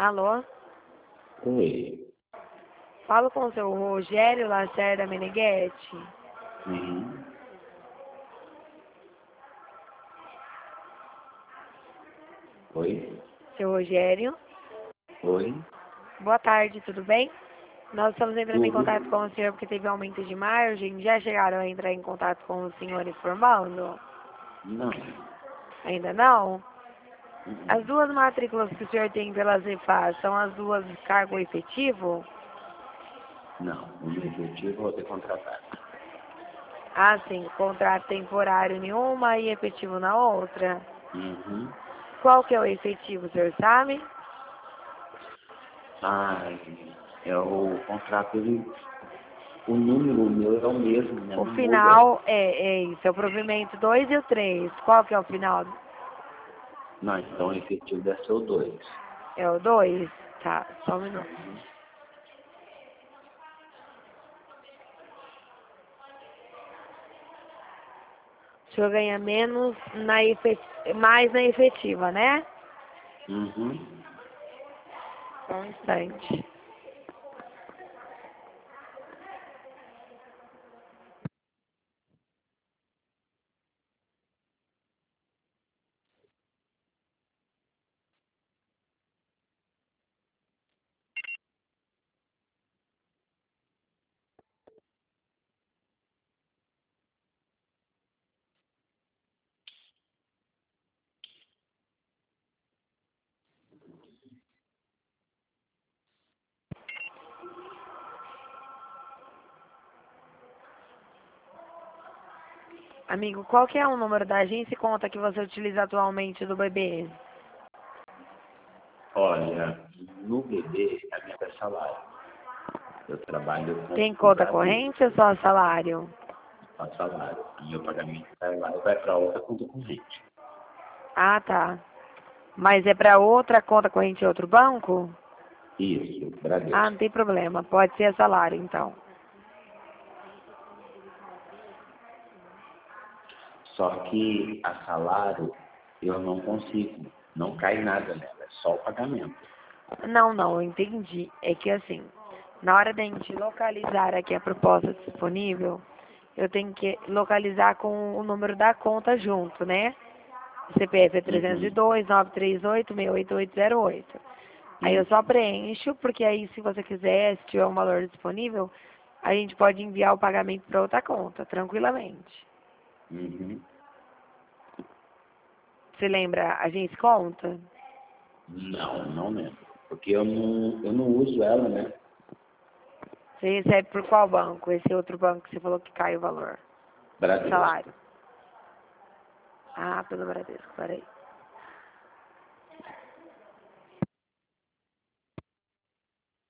Alô? Oi. Falo com o seu Rogério Lacerda Meneghetti. Sim. Oi. Seu Rogério? Oi. Boa tarde, tudo bem? Nós estamos entrando em Tudo? contato com o senhor porque teve aumento de margem. Já chegaram a entrar em contato com o senhor informando? Não. Ainda não? As Uhum. duas matrículas que o senhor tem pela Cefaz são as duas de cargo efetivo? Não. O meu objetivo é vou ter contratado. Ah, sim. Contrato temporário em uma e efetivo na outra. Uhum. Qual que é o efetivo, o senhor sabe? Ah, é o contrato, o número meu é o mesmo, né? O Não muda. final é isso, é o provimento 2 e o 3. Qual que é o final? Não, então o efetivo deve ser o 2. É o 2. Tá, só um minuto. O senhor ganha menos mais na efetiva, né? Uhum. Só um instante. Amigo, qual que é o número da agência e conta que você utiliza atualmente do bebê? Olha, no bebê, a minha é salário. Eu trabalho Tem com o conta Bradesco, corrente ou só salário? a salário. E meu pagamento vai lá e vai para outra conta corrente. Ah, tá. Mas é para outra conta corrente em outro banco? Isso, Ah, não Bradesco. tem problema. Pode ser salário, então. Só que a salário eu não consigo, não cai nada nela, é só o pagamento. Não, não, eu entendi. É que assim, na hora da gente localizar aqui a proposta disponível, eu tenho que localizar com o número da conta junto, né? O CPF é Uhum, 302 938 68808. Aí eu só isso. preencho, porque aí se você quiser, se tiver um valor disponível, a gente pode enviar o pagamento para outra conta, tranquilamente. Uhum. Você lembra a gente conta? Não, não lembro. Porque eu não uso ela, né? Você recebe por qual banco? Esse outro banco que você falou que cai o valor? Bradesco. Salário. Ah, pelo Bradesco, peraí.